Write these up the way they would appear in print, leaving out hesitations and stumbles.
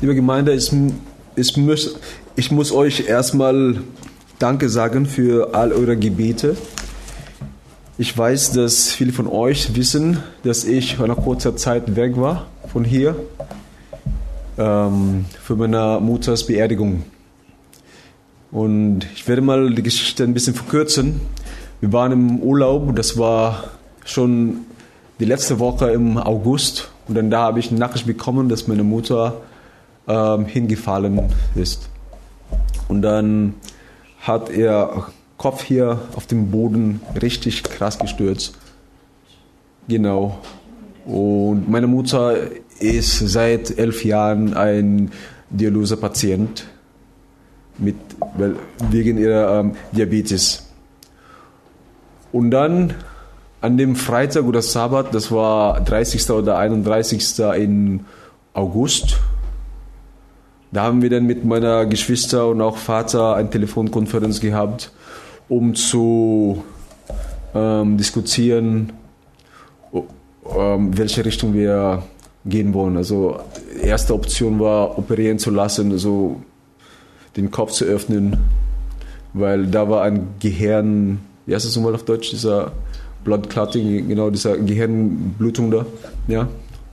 liebe Gemeinde, ich muss euch erstmal Danke sagen für all eure Gebete. Ich weiß, dass viele von euch wissen, dass ich nach kurzer Zeit weg war von hier für meine Mutters Beerdigung. Und ich werde mal die Geschichte ein bisschen verkürzen. Wir waren im Urlaub, das war schon die letzte Woche im August. Und dann da habe ich eine Nachricht bekommen, dass meine Mutter hingefallen ist. Und dann hat ihr Kopf hier auf dem Boden richtig krass gestürzt. Genau. Und meine Mutter ist seit 11 Jahren ein Dialysepatient wegen ihrer Diabetes. Und dann an dem Freitag oder Sabbat, das war 30. oder 31. in August, da haben wir dann mit meiner Geschwister und auch Vater eine Telefonkonferenz gehabt, um zu diskutieren, welche Richtung wir gehen wollen. Also erste Option war, operieren zu lassen, also den Kopf zu öffnen, weil da war ein Gehirn, wie heißt das nochmal auf Deutsch, dieser Blood Clotting, genau, dieser Gehirnblutung da, ja.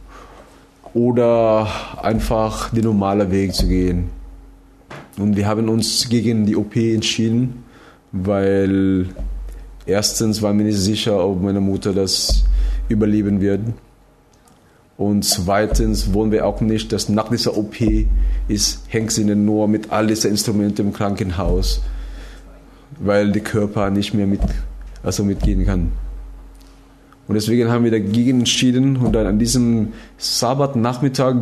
Oder einfach den normalen Weg zu gehen. Und wir haben uns gegen die OP entschieden, weil erstens waren wir nicht sicher, ob meine Mutter das überleben wird. Und zweitens wollen wir auch nicht, dass nach dieser OP hängt sie nur mit all diesen Instrumenten im Krankenhaus, weil der Körper nicht mehr mitgehen kann. Und deswegen haben wir dagegen entschieden und dann an diesem Sabbatnachmittag,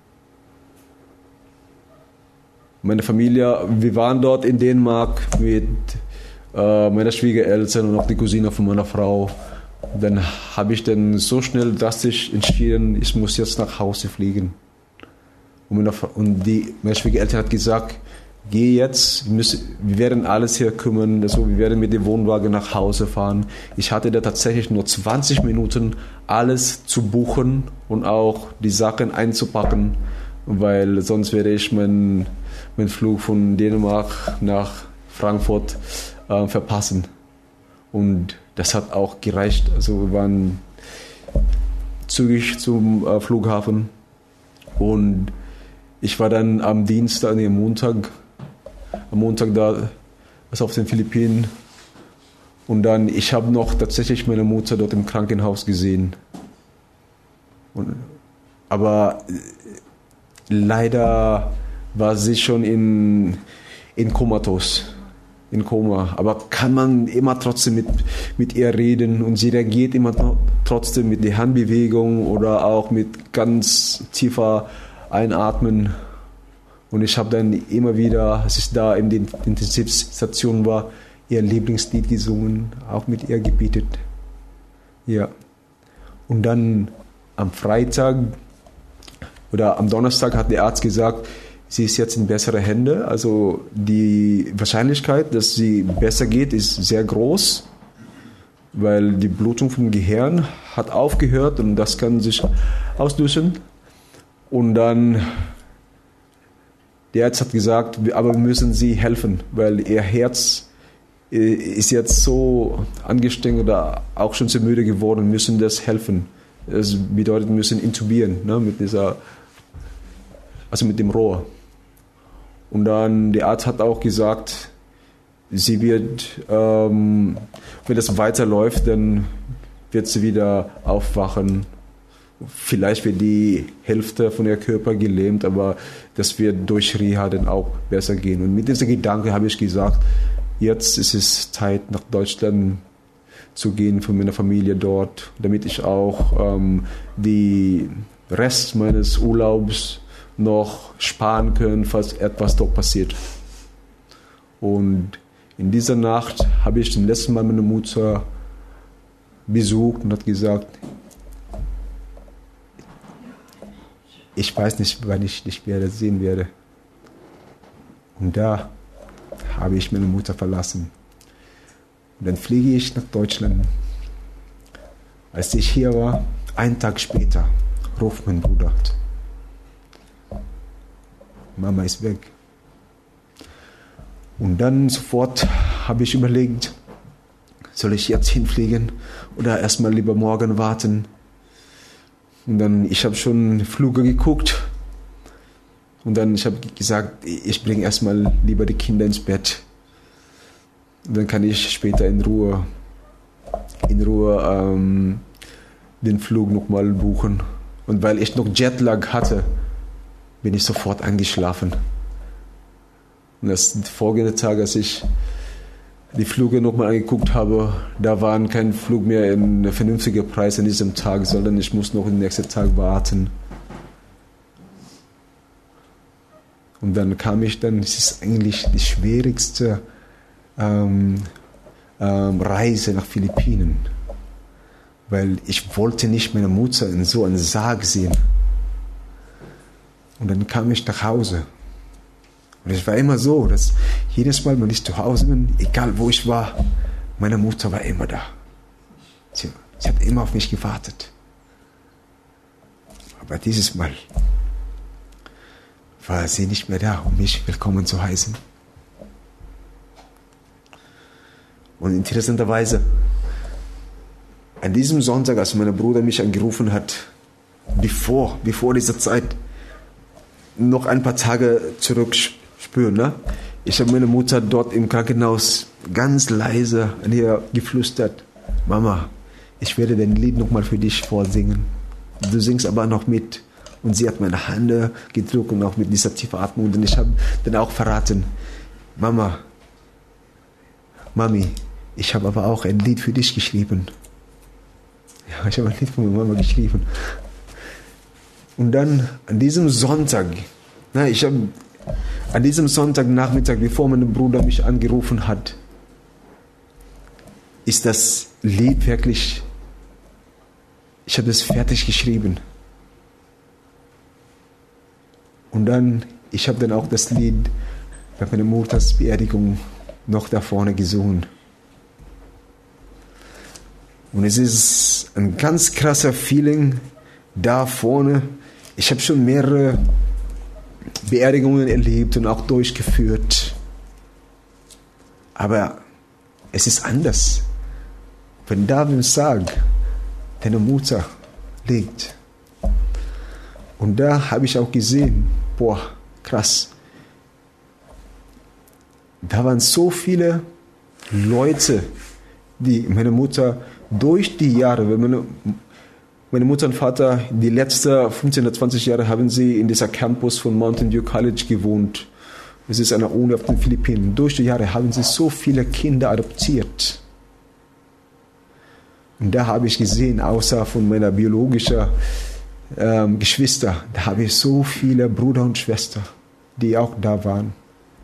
meine Familie, wir waren dort in Dänemark mit meiner Schwiegereltern und auch die Cousine von meiner Frau. Dann habe ich dann so schnell drastisch entschieden, ich muss jetzt nach Hause fliegen. Und meine Schwiegereltern hat gesagt, geh jetzt, wir werden alles hier kümmern, also wir werden mit dem Wohnwagen nach Hause fahren. Ich hatte da tatsächlich nur 20 Minuten, alles zu buchen und auch die Sachen einzupacken, weil sonst werde ich meinen Flug von Dänemark nach Frankfurt verpassen. Und das hat auch gereicht. Also wir waren zügig zum Flughafen und ich war dann am Montag da, also auf den Philippinen. Und dann, ich habe noch tatsächlich meine Mutter dort im Krankenhaus gesehen. Aber leider war sie schon in Koma. Aber kann man immer trotzdem mit ihr reden und sie reagiert immer trotzdem mit der Handbewegung oder auch mit ganz tiefer Einatmen. Und ich habe dann immer wieder, als ich da in der Intensivstation war, ihr Lieblingslied gesungen, auch mit ihr gebetet. Ja. Und dann am Freitag oder am Donnerstag hat der Arzt gesagt, sie ist jetzt in bessere Hände. Also die Wahrscheinlichkeit, dass sie besser geht, ist sehr groß, weil die Blutung vom Gehirn hat aufgehört und das kann sich auslösen. Und dann der Arzt hat gesagt, aber wir müssen sie helfen, weil ihr Herz ist jetzt so angestrengt oder auch schon zu müde geworden, müssen das helfen. Das bedeutet, wir müssen intubieren, ne, mit dem Rohr. Und dann der Arzt hat auch gesagt, sie wird, wenn das weiterläuft, dann wird sie wieder aufwachen. Vielleicht wird die Hälfte von ihr Körper gelähmt, aber das wird durch Reha dann auch besser gehen. Und mit diesem Gedanke habe ich gesagt, jetzt ist es Zeit, nach Deutschland zu gehen von meiner Familie dort, damit ich auch die Rest meines Urlaubs noch sparen kann, falls etwas dort passiert. Und in dieser Nacht habe ich zum letzten Mal meine Mutter besucht und hat gesagt, ich weiß nicht, wann ich dich wieder sehen werde. Und da habe ich meine Mutter verlassen. Und dann fliege ich nach Deutschland. Als ich hier war, einen Tag später, ruft mein Bruder. Mama ist weg. Und dann sofort habe ich überlegt, soll ich jetzt hinfliegen oder erstmal lieber morgen warten? Und dann, ich habe schon Flüge geguckt und dann ich habe gesagt, ich bringe erstmal lieber die Kinder ins Bett. Und dann kann ich später in Ruhe den Flug nochmal buchen. Und weil ich noch Jetlag hatte, bin ich sofort eingeschlafen. Und das folgende Tag, als ich die Flüge nochmal angeguckt habe, da waren kein Flug mehr in vernünftiger Preis an diesem Tag, sondern ich muss noch den nächsten Tag warten. Und dann kam ich dann, es ist eigentlich die schwierigste Reise nach Philippinen, weil ich wollte nicht meine Mutter in so einem Sarg sehen. Und dann kam ich nach Hause. Und es war immer so, dass jedes Mal, wenn ich zu Hause bin, egal wo ich war, meine Mutter war immer da. Sie hat immer auf mich gewartet. Aber dieses Mal war sie nicht mehr da, um mich willkommen zu heißen. Und interessanterweise, an diesem Sonntag, als mein Bruder mich angerufen hat, bevor dieser Zeit, noch ein paar Tage zurück spüren, ne? Ich habe meine Mutter dort im Krankenhaus ganz leise an ihr geflüstert: Mama, ich werde dein Lied nochmal für dich vorsingen. Du singst aber noch mit. Und sie hat meine Hände gedrückt und auch mit dieser tiefen Atmung. Und ich habe dann auch verraten: Mami, ich habe aber auch ein Lied für dich geschrieben. Ja, ich habe ein Lied für meine Mama geschrieben. Und dann an diesem Sonntag, an diesem Sonntagnachmittag, bevor mein Bruder mich angerufen hat, ist das Lied wirklich, ich habe es fertig geschrieben. Und dann, ich habe dann auch das Lied bei meiner Mutters Beerdigung noch da vorne gesungen. Und es ist ein ganz krasser Feeling da vorne. Ich habe schon mehrere Beerdigungen erlebt und auch durchgeführt. Aber es ist anders. Wenn da im Sarg deine Mutter liegt. Und da habe ich auch gesehen, krass. Da waren so viele Leute, die meine Mutter durch die Jahre, weil meine Mutter und Vater, die letzten 15 oder 20 Jahre haben sie in dieser Campus von Mountain View College gewohnt. Es ist eine Uni auf den Philippinen. Durch die Jahre haben sie so viele Kinder adoptiert. Und da habe ich gesehen, außer von meiner biologischen Geschwister, da habe ich so viele Brüder und Schwestern, die auch da waren.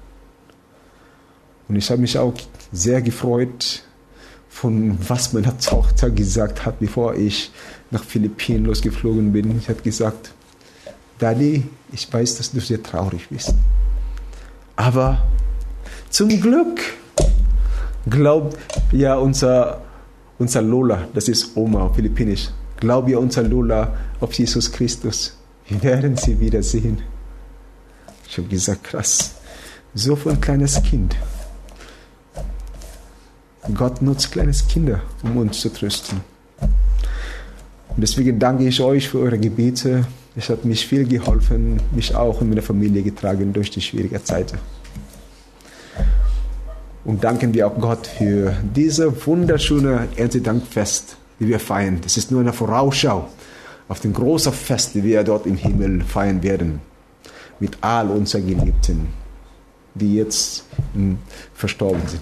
Und ich habe mich auch sehr gefreut, von was meine Tochter gesagt hat, bevor ich nach Philippinen losgeflogen bin. Ich habe gesagt: Daddy, ich weiß, dass du sehr traurig bist. Aber zum Glück glaubt ja unser Lola, das ist Oma auf Philippinisch, glaubt ja unser Lola auf Jesus Christus. Wir werden sie wiedersehen. Ich habe gesagt, krass, so für ein kleines Kind. Gott nutzt kleines Kinder, um uns zu trösten. Und deswegen danke ich euch für eure Gebete. Es hat mich viel geholfen, mich auch und meine Familie getragen durch die schwierigen Zeiten. Und danken wir auch Gott für diese wunderschöne Erntedankfest, die wir feiern. Das ist nur eine Vorausschau auf den großen Fest, die wir dort im Himmel feiern werden. Mit all unseren Geliebten, die jetzt verstorben sind.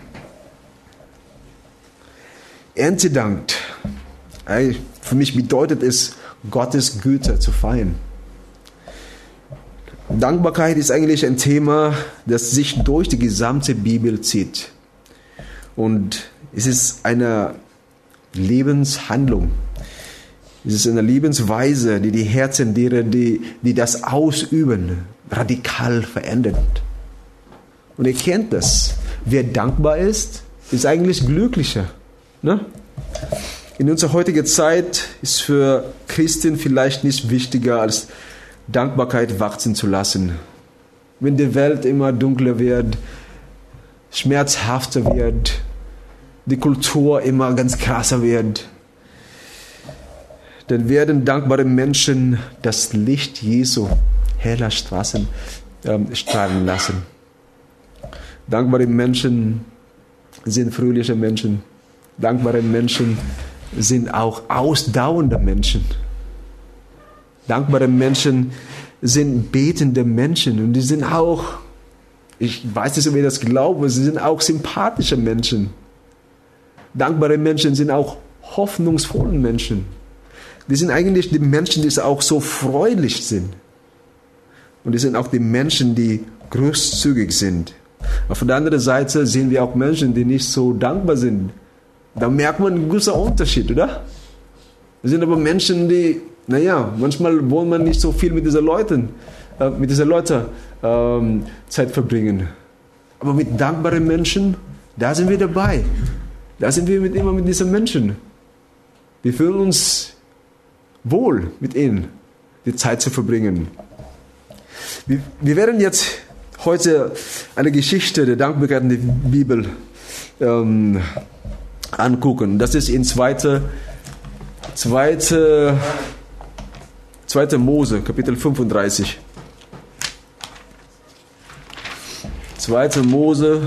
Erntedank. Für mich bedeutet es, Gottes Güte zu feiern. Dankbarkeit ist eigentlich ein Thema, das sich durch die gesamte Bibel zieht. Und es ist eine Lebenshandlung. Es ist eine Lebensweise, die die Herzen derer, die das ausüben, radikal verändert. Und ihr kennt das. Wer dankbar ist eigentlich glücklicher. Ne? In unserer heutigen Zeit ist für Christen vielleicht nicht wichtiger, als Dankbarkeit wachsen zu lassen. wenn die Welt immer dunkler wird, schmerzhafter wird, die Kultur immer ganz krasser wird, dann werden dankbare Menschen das Licht Jesu heller Straßen strahlen lassen. Dankbare Menschen sind fröhliche Menschen. Dankbare Menschen sind auch ausdauernde Menschen. Dankbare Menschen sind betende Menschen und die sind auch, ich weiß nicht, ob ihr das glaubt, aber sie sind auch sympathische Menschen. Dankbare Menschen sind auch hoffnungsvolle Menschen. Die sind eigentlich die Menschen, die auch so freundlich sind. Und die sind auch die Menschen, die großzügig sind. Auf der anderen Seite sehen wir auch Menschen, die nicht so dankbar sind. Da merkt man einen großen Unterschied, oder? Das sind aber Menschen, die, manchmal wollen man nicht so viel mit diesen Leuten Zeit verbringen. Aber mit dankbaren Menschen, da sind wir dabei. Da sind wir immer mit diesen Menschen. Wir fühlen uns wohl, mit ihnen die Zeit zu verbringen. Wir werden jetzt heute eine Geschichte der Dankbarkeit in der Bibel angucken. Das ist in 2. Mose, Kapitel 35. 2. Mose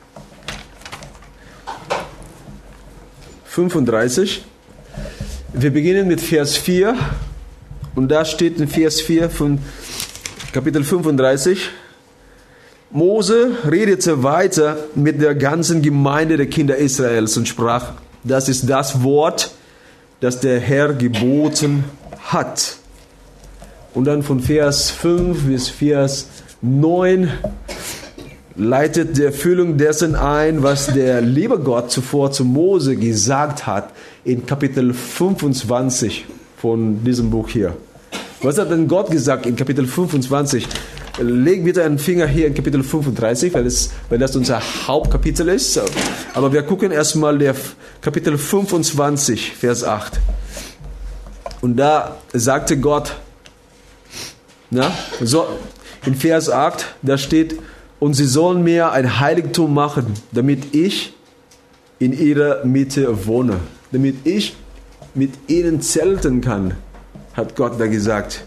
35. Wir beginnen mit Vers 4 und da steht in Vers 4 von Kapitel 35: Mose redete weiter mit der ganzen Gemeinde der Kinder Israels und sprach: Das ist das Wort, das der Herr geboten hat. Und dann von Vers 5 bis Vers 9 leitet die Erfüllung dessen ein, was der liebe Gott zuvor zu Mose gesagt hat in Kapitel 25 von diesem Buch hier. Was hat denn Gott gesagt in Kapitel 25? Leg bitte einen Finger hier in Kapitel 35, weil das unser Hauptkapitel ist. Aber wir gucken erstmal der Kapitel 25, Vers 8. Und da sagte Gott, in Vers 8, da steht: Und sie sollen mir ein Heiligtum machen, damit ich in ihrer Mitte wohne. Damit ich mit ihnen zelten kann, hat Gott da gesagt.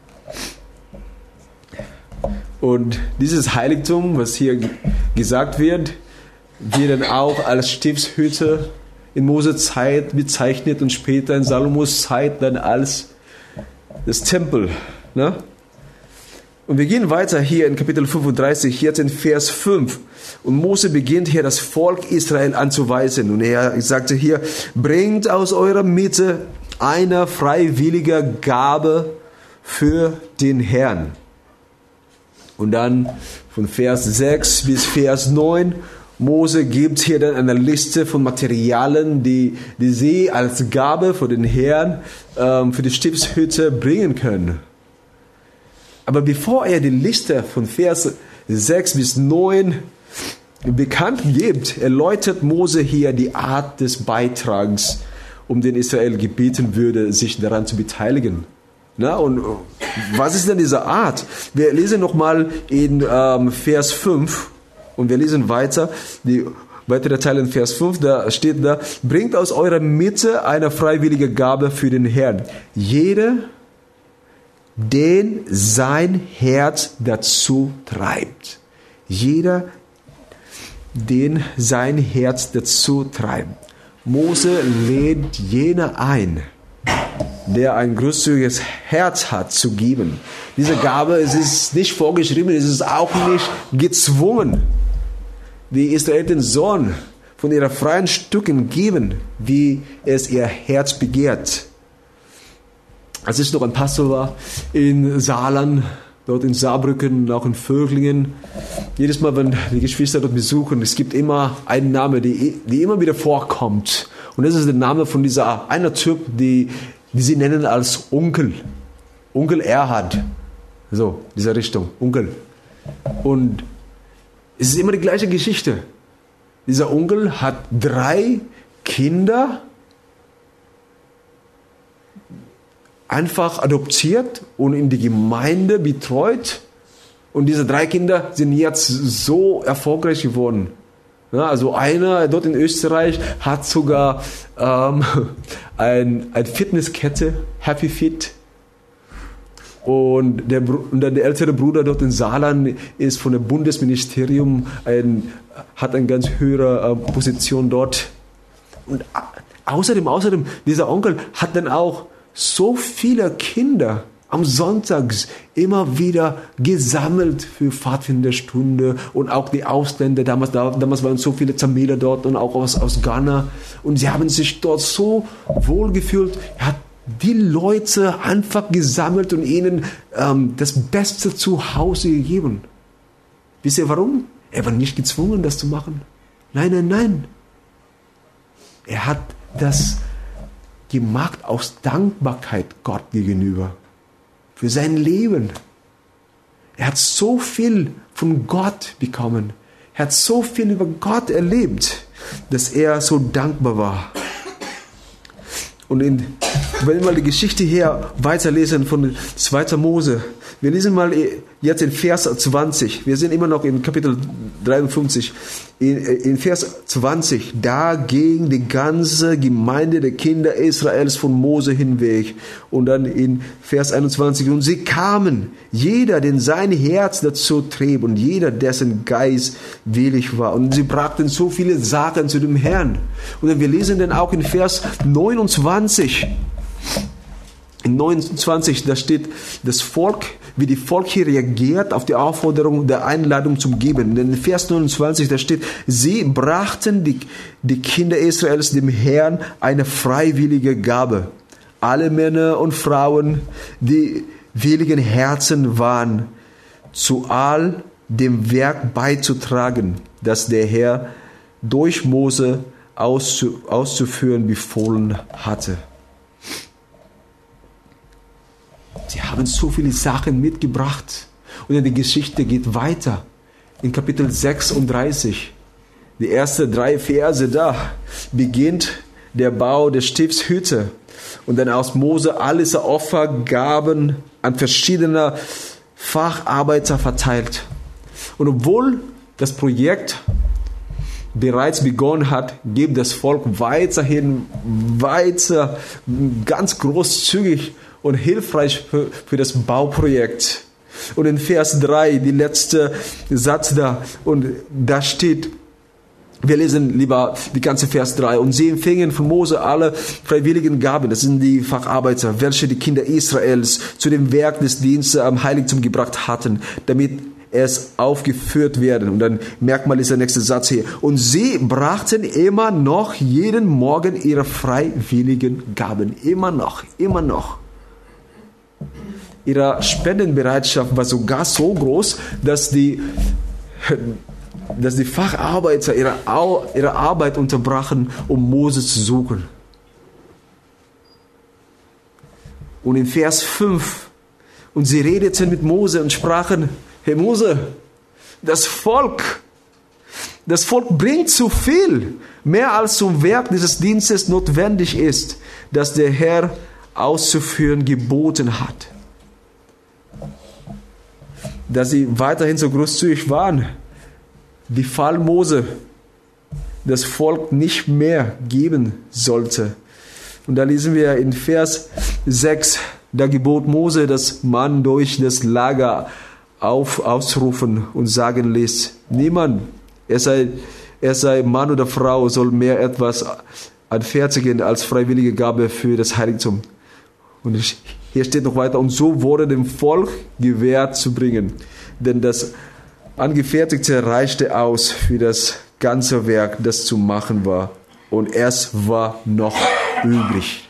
Und dieses Heiligtum, was hier gesagt wird, wird dann auch als Stiftshütte in Moses Zeit bezeichnet und später in Salomos Zeit dann als das Tempel. Ne? Und wir gehen weiter hier in Kapitel 35, jetzt in Vers 5. Und Mose beginnt hier das Volk Israel anzuweisen. Und er sagte hier: Bringt aus eurer Mitte eine freiwillige Gabe für den Herrn. Und dann von Vers 6 bis Vers 9, Mose gibt hier dann eine Liste von Materialien, die sie als Gabe für den Herrn, für die Stiftshütte bringen können. Aber bevor er die Liste von Vers 6 bis 9 bekannt gibt, erläutert Mose hier die Art des Beitrags, um den Israel gebeten würde, sich daran zu beteiligen. Na, und was ist denn diese Art? Wir lesen nochmal in Vers 5 und wir lesen weiter, die weitere Teil in Vers 5, da steht da: Bringt aus eurer Mitte eine freiwillige Gabe für den Herrn. Jeder, den sein Herz dazu treibt. Jeder, den sein Herz dazu treibt. Mose lädt jene ein, der ein großzügiges Herz hat, zu geben. Diese Gabe, es ist nicht vorgeschrieben, es ist auch nicht gezwungen. Die Israeliten sollen von ihren freien Stücken geben, wie es ihr Herz begehrt. Als ich noch ein Pastor war in Saarland, dort in Saarbrücken und auch in Vöglingen, jedes Mal, wenn die Geschwister dort besuchen, es gibt immer einen Namen, die immer wieder vorkommt. Und das ist der Name von einer Typ, die sie nennen als Onkel. Onkel Erhard. So, dieser Richtung. Onkel. Und es ist immer die gleiche Geschichte. Dieser Onkel hat 3 Kinder einfach adoptiert und in die Gemeinde betreut. Und diese 3 Kinder sind jetzt so erfolgreich geworden. Ja, also einer dort in Österreich hat sogar eine Fitnesskette, Happy Fit. Und dann der ältere Bruder dort in Saarland ist von dem Bundesministerium, hat eine ganz höhere Position dort. Und außerdem, dieser Onkel hat dann auch so viele Kinder am Sonntag immer wieder gesammelt für Pfadfinderstunde und auch die Ausländer. Damals waren so viele Tamiler dort und auch aus Ghana. Und sie haben sich dort so wohl gefühlt. Er hat die Leute einfach gesammelt und ihnen das Beste zu Hause gegeben. Wisst ihr warum? Er war nicht gezwungen, das zu machen. Nein. Er hat das gemacht aus Dankbarkeit Gott gegenüber. Für sein Leben. Er hat so viel von Gott bekommen. Er hat so viel über Gott erlebt, dass er so dankbar war. Und wenn wir mal die Geschichte hier weiterlesen von 2. Mose, wir lesen mal jetzt in Vers 20, wir sind immer noch in Kapitel 53, in Vers 20, da ging die ganze Gemeinde der Kinder Israels von Mose hinweg. Und dann in Vers 21, und sie kamen, jeder, den sein Herz dazu trieb und jeder, dessen Geist willig war. Und sie brachten so viele Sachen zu dem Herrn. Und dann wir lesen dann auch in Vers 29, in 29, da steht das Volk, wie die Volk hier reagiert auf die Aufforderung der Einladung zum Geben. Denn in Vers 29, da steht, sie brachten die Kinder Israels dem Herrn eine freiwillige Gabe. Alle Männer und Frauen, die willigen Herzen waren, zu all dem Werk beizutragen, das der Herr durch Mose auszuführen befohlen hatte. Sie haben so viele Sachen mitgebracht. Und die Geschichte geht weiter. In Kapitel 36, die ersten 3 Verse da, beginnt der Bau der Stiftshütte. Und dann aus Mose alles Opfergaben an verschiedene Facharbeiter verteilt. Und obwohl das Projekt bereits begonnen hat, gibt das Volk weiterhin ganz großzügig und hilfreich für das Bauprojekt. Und in Vers 3, die letzte Satz da, und da steht, wir lesen lieber die ganze Vers 3, und sie empfingen von Mose alle freiwilligen Gaben, das sind die Facharbeiter, welche die Kinder Israels zu dem Werk des Dienstes am Heiligtum gebracht hatten, damit es aufgeführt werden. Und dann merkt man, ist der nächste Satz hier. Und sie brachten immer noch jeden Morgen ihre freiwilligen Gaben. Immer noch. Ihre Spendenbereitschaft war sogar so groß, dass die Facharbeiter ihre Arbeit unterbrachen, um Mose zu suchen. Und in Vers 5, und sie redeten mit Mose und sprachen, hey Mose, das Volk bringt zu viel, mehr als zum Werk dieses Dienstes notwendig ist, das der Herr auszuführen geboten hat. Dass sie weiterhin so großzügig waren, befahl Mose, das Volk nicht mehr geben sollte. Und da lesen wir in Vers 6, da gebot Mose, dass man durch das Lager ausrufen und sagen ließ, niemand, er sei Mann oder Frau, soll mehr etwas anfertigen als freiwillige Gabe für das Heiligtum. Und hier steht noch weiter, und so wurde dem Volk gewährt zu bringen, denn das Angefertigte reichte aus für das ganze Werk, das zu machen war. Und es war noch übrig.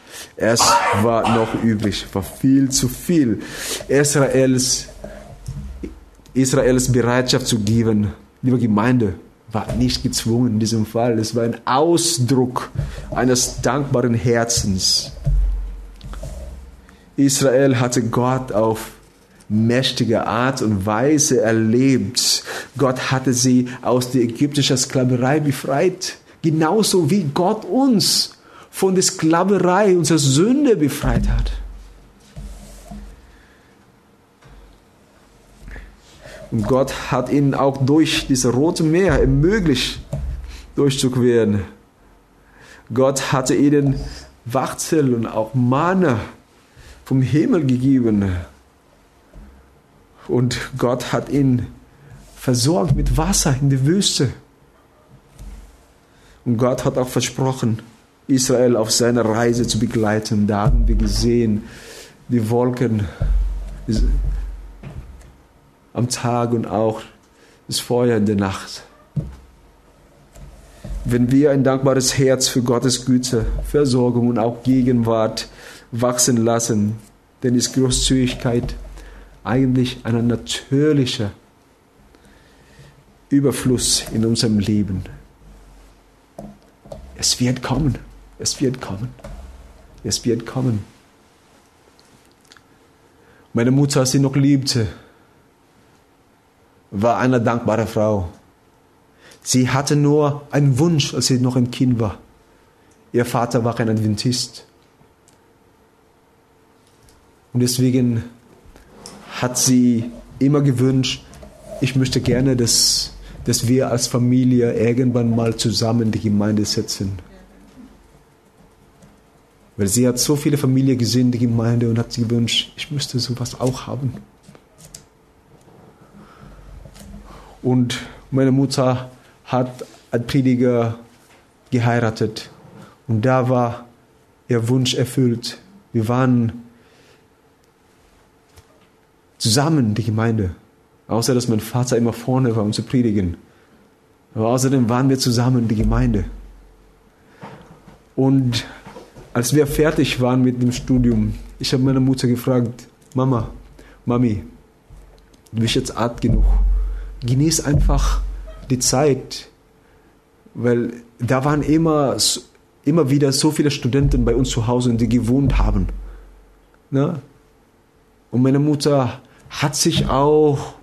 War viel zu viel. Israels Bereitschaft zu geben, liebe Gemeinde, war nicht gezwungen in diesem Fall. Es war ein Ausdruck eines dankbaren Herzens. Israel hatte Gott auf mächtige Art und Weise erlebt. Gott hatte sie aus der ägyptischen Sklaverei befreit. Genauso wie Gott uns von der Sklaverei, unserer Sünde befreit hat. Und Gott hat ihnen auch durch dieses Rote Meer ermöglicht, durchzuqueren. Gott hatte ihnen Wachtel und auch Manna vom Himmel gegeben. Und Gott hat ihn versorgt mit Wasser in der Wüste. Und Gott hat auch versprochen, Israel auf seiner Reise zu begleiten. Da haben wir gesehen, die Wolken am Tag und auch das Feuer in der Nacht. Wenn wir ein dankbares Herz für Gottes Güte, Versorgung und auch Gegenwart wachsen lassen, dann ist Großzügigkeit eigentlich ein natürlicher Überfluss in unserem Leben. Es wird kommen, es wird kommen, es wird kommen. Meine Mutter, als sie noch lebte, war eine dankbare Frau. Sie hatte nur einen Wunsch, als sie noch ein Kind war. Ihr Vater war ein Adventist. Und deswegen hat sie immer gewünscht, ich möchte gerne, dass wir als Familie irgendwann mal zusammen die Gemeinde setzen. Weil sie hat so viele Familien gesehen, die Gemeinde, und hat sich gewünscht, ich müsste sowas auch haben. Und meine Mutter hat einen Prediger geheiratet. Und da war ihr Wunsch erfüllt. Wir waren zusammen, die Gemeinde. Außer, dass mein Vater immer vorne war, um zu predigen. Aber außerdem waren wir zusammen, die Gemeinde. Und als wir fertig waren mit dem Studium, ich habe meine Mutter gefragt, Mami, du bist jetzt alt genug. Genieß einfach die Zeit, weil da waren immer wieder so viele Studenten bei uns zu Hause, die gewohnt haben. Ne? Und meine Mutter hat sich auch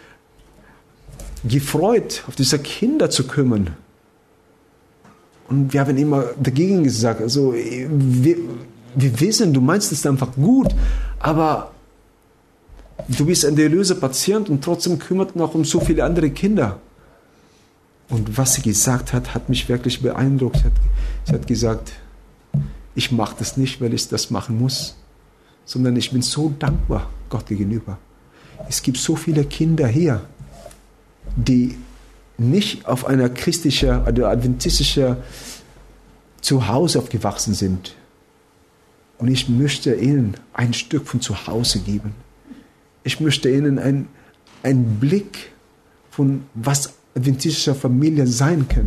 gefreut, auf diese Kinder zu kümmern. Und wir haben immer dagegen gesagt, also wir wissen, du meinst es einfach gut, aber du bist ein Dialysepatient und trotzdem kümmert noch um so viele andere Kinder. Und was sie gesagt hat, hat mich wirklich beeindruckt. Sie hat gesagt, ich mache das nicht, weil ich das machen muss, sondern ich bin so dankbar Gott gegenüber. Es gibt so viele Kinder hier, die nicht auf einer christlichen oder adventistischen Zuhause aufgewachsen sind. Und ich möchte ihnen ein Stück von zu Hause geben. Ich möchte ihnen einen Blick von was adventistische Familie sein kann.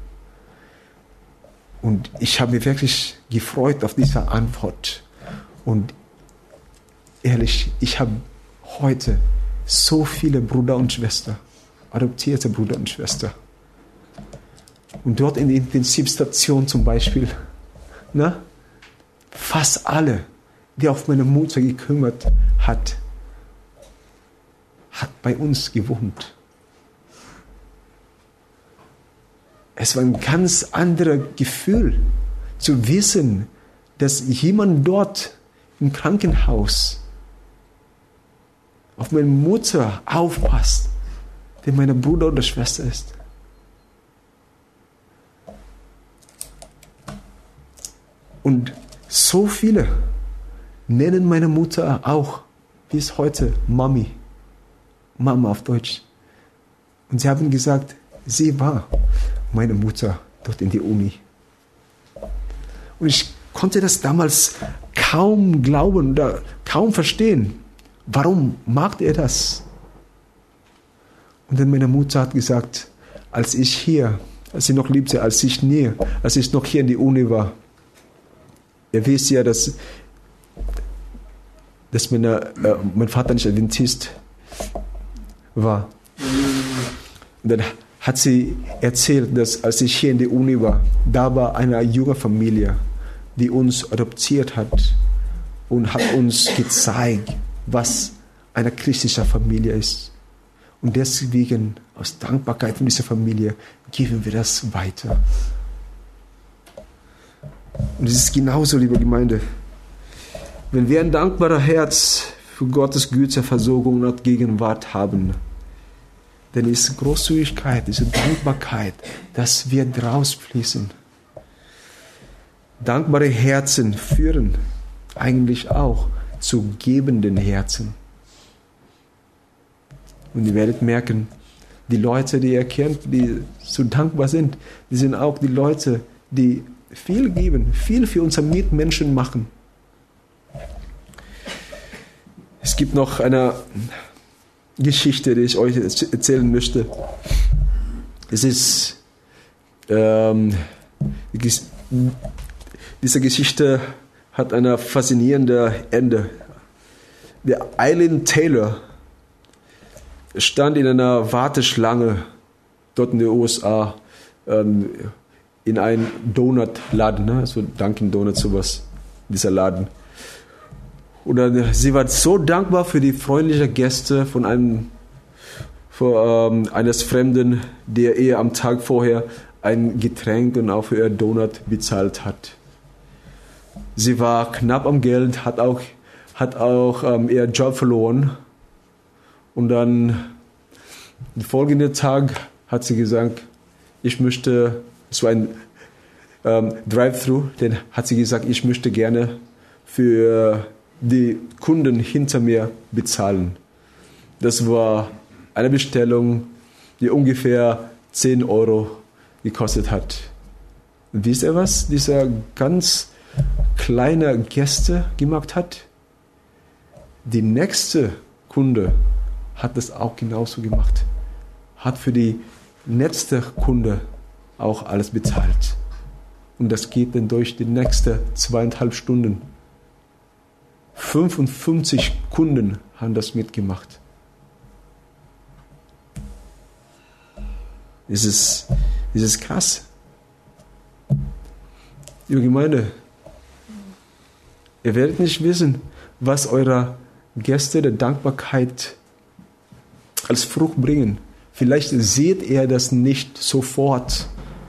Und ich habe mich wirklich gefreut auf diese Antwort. Und ehrlich, ich habe heute so viele Brüder und Schwestern, adoptierte Brüder und Schwestern. Und dort in der Intensivstation zum Beispiel, fast alle, die auf meine Mutter gekümmert hat bei uns gewohnt. Es war ein ganz anderes Gefühl, zu wissen, dass jemand dort im Krankenhaus auf meine Mutter aufpasst, der meine Bruder oder Schwester ist. Und so viele nennen meine Mutter auch bis heute Mami, Mama auf Deutsch. Und sie haben gesagt, sie war meine Mutter dort in die Uni. Und ich konnte das damals kaum glauben oder kaum verstehen. Warum mag er das? Und dann meine Mutter hat gesagt, als sie noch lebte, als ich noch hier in die Uni war, ihr wisst ja, dass mein Vater nicht Adventist war. Und dann hat sie erzählt, dass als ich hier in der Uni war, da war eine junge Familie, die uns adoptiert hat und hat uns gezeigt, was eine christliche Familie ist. Und deswegen, aus Dankbarkeit von dieser Familie, geben wir das weiter. Und es ist genauso, liebe Gemeinde. Wenn wir ein dankbares Herz für Gottes Güte, Versorgung und Gegenwart haben, Denn diese Großzügigkeit, diese Dankbarkeit, das wird rausfließen. Dankbare Herzen führen eigentlich auch zu gebenden Herzen. Und ihr werdet merken, die Leute, die ihr kennt, die so dankbar sind, die sind auch die Leute, die viel geben, viel für unsere Mitmenschen machen. Es gibt noch eine Geschichte, die ich euch erzählen möchte. Es ist diese Geschichte hat ein faszinierendes Ende. Der Eileen Taylor stand in einer Warteschlange dort in den USA in einem Donutladen, ne? So Dunkin' Donuts, sowas, dieser Laden. Und dann, sie war so dankbar für die freundlichen Gäste eines Fremden, der ihr am Tag vorher ein Getränk und auch für ihr Donut bezahlt hat. Sie war knapp am Geld, hat auch ihren Job verloren. Und dann, den folgenden Tag, hat sie gesagt, ich möchte zu einem Drive-Thru, dann hat sie gesagt, ich möchte gerne für die Kunden hinter mir bezahlen. Das war eine Bestellung, die ungefähr 10 Euro gekostet hat. Und wisst ihr, was dieser ganz kleine Gäste gemacht hat? Die nächste Kunde hat das auch genauso gemacht. Hat für die nächste Kunde auch alles bezahlt. Und das geht dann durch die nächsten 2,5 Stunden. 55 Kunden haben das mitgemacht. Das ist krass. Liebe Gemeinde, ihr werdet nicht wissen, was eure Gäste der Dankbarkeit als Frucht bringen. Vielleicht seht ihr das nicht sofort.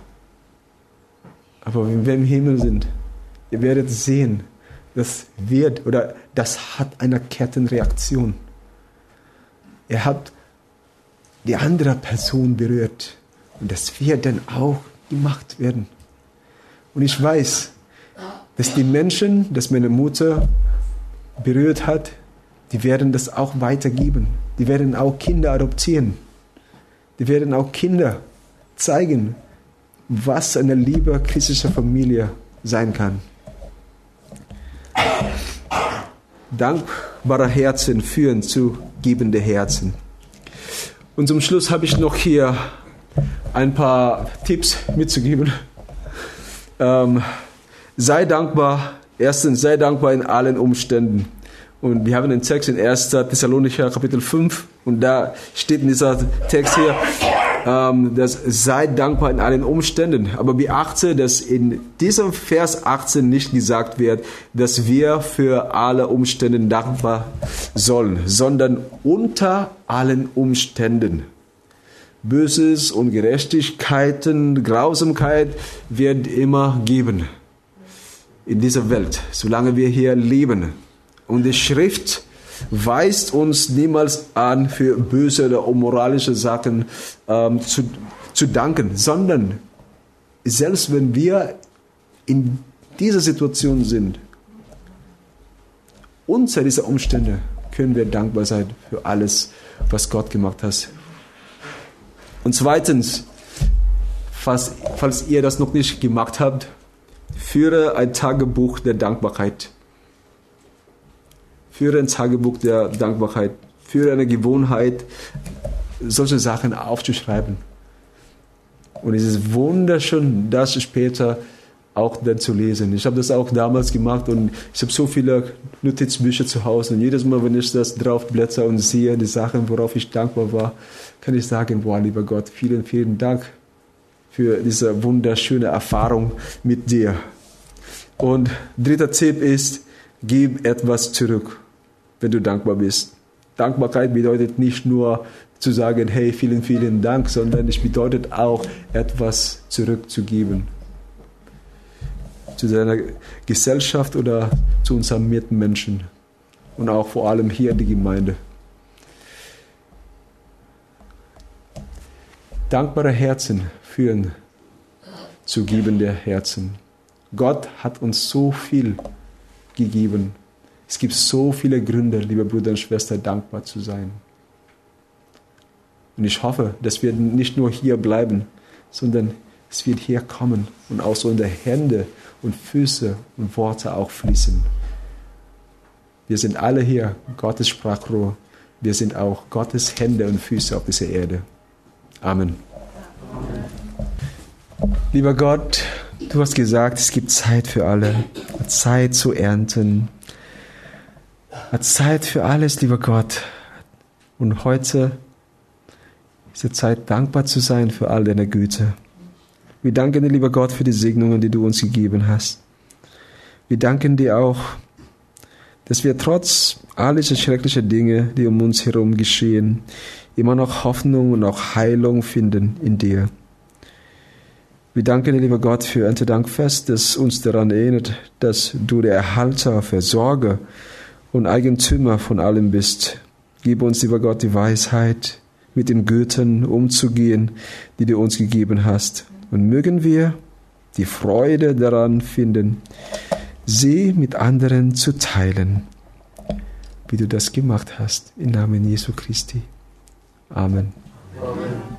Aber wenn wir im Himmel sind, ihr werdet sehen, das hat eine Kettenreaktion. Ihr habt die andere Person berührt. Und das wird dann auch gemacht werden. Und ich weiß, dass die Menschen, dass meine Mutter berührt hat, die werden das auch weitergeben. Die werden auch Kinder adoptieren. Die werden auch Kinder zeigen, was eine liebe christliche Familie sein kann. Dankbare Herzen führen zu gebende Herzen. Und zum Schluss habe ich noch hier ein paar Tipps mitzugeben. Sei dankbar. Erstens, sei dankbar in allen Umständen. Und wir haben einen Text in 1. Thessalonicher Kapitel 5 und da steht in dieser Text hier, dass sei dankbar in allen Umständen. Aber beachte, dass in diesem Vers 18 nicht gesagt wird, dass wir für alle Umstände dankbar sollen, sondern unter allen Umständen. Böses, Ungerechtigkeiten, Grausamkeit wird immer geben in dieser Welt, solange wir hier leben. Und die Schrift weist uns niemals an, für böse oder unmoralische Sachen zu danken, sondern selbst wenn wir in dieser Situation sind, unter dieser Umstände können wir dankbar sein für alles, was Gott gemacht hat. Und zweitens, falls ihr das noch nicht gemacht habt, führe ein Tagebuch der Dankbarkeit. Führe ein Tagebuch der Dankbarkeit. Führe eine Gewohnheit, solche Sachen aufzuschreiben. Und es ist wunderschön, das später auch dann zu lesen. Ich habe das auch damals gemacht und ich habe so viele Notizbücher zu Hause. Und jedes Mal, wenn ich das drauf blätter und sehe, die Sachen, worauf ich dankbar war, kann ich sagen, boah, lieber Gott, vielen, vielen Dank für diese wunderschöne Erfahrung mit dir. Und dritter Tipp ist, gib etwas zurück, wenn du dankbar bist. Dankbarkeit bedeutet nicht nur zu sagen, hey, vielen, vielen Dank, sondern es bedeutet auch, etwas zurückzugeben. Zu deiner Gesellschaft oder zu unseren Mitmenschen. Und auch vor allem hier in der Gemeinde. dankbare Herzen führen zu gebende Herzen. Gott hat uns so viel gegeben. Es gibt so viele Gründe, liebe Brüder und Schwestern, dankbar zu sein. Und ich hoffe, dass wir nicht nur hier bleiben, sondern es wird hier kommen und aus unseren Hände und Füße und Worte auch fließen. Wir sind alle hier Gottes Sprachrohr. Wir sind auch Gottes Hände und Füße auf dieser Erde. Amen. Lieber Gott, du hast gesagt, es gibt Zeit für alle, Zeit zu ernten, Zeit für alles, lieber Gott. Und heute ist die Zeit, dankbar zu sein für all deine Güte. Wir danken dir, lieber Gott, für die Segnungen, die du uns gegeben hast. Wir danken dir auch, dass wir trotz all dieser schrecklichen Dinge, die um uns herum geschehen, immer noch Hoffnung und auch Heilung finden in dir. Wir danken dir, lieber Gott, für Erntedankfest, das uns daran erinnert, dass du der Erhalter, Versorger und Eigentümer von allem bist. Gib uns, lieber Gott, die Weisheit, mit den Gütern umzugehen, die du uns gegeben hast. Und mögen wir die Freude daran finden, sie mit anderen zu teilen, wie du das gemacht hast. Im Namen Jesu Christi. Amen. Amen.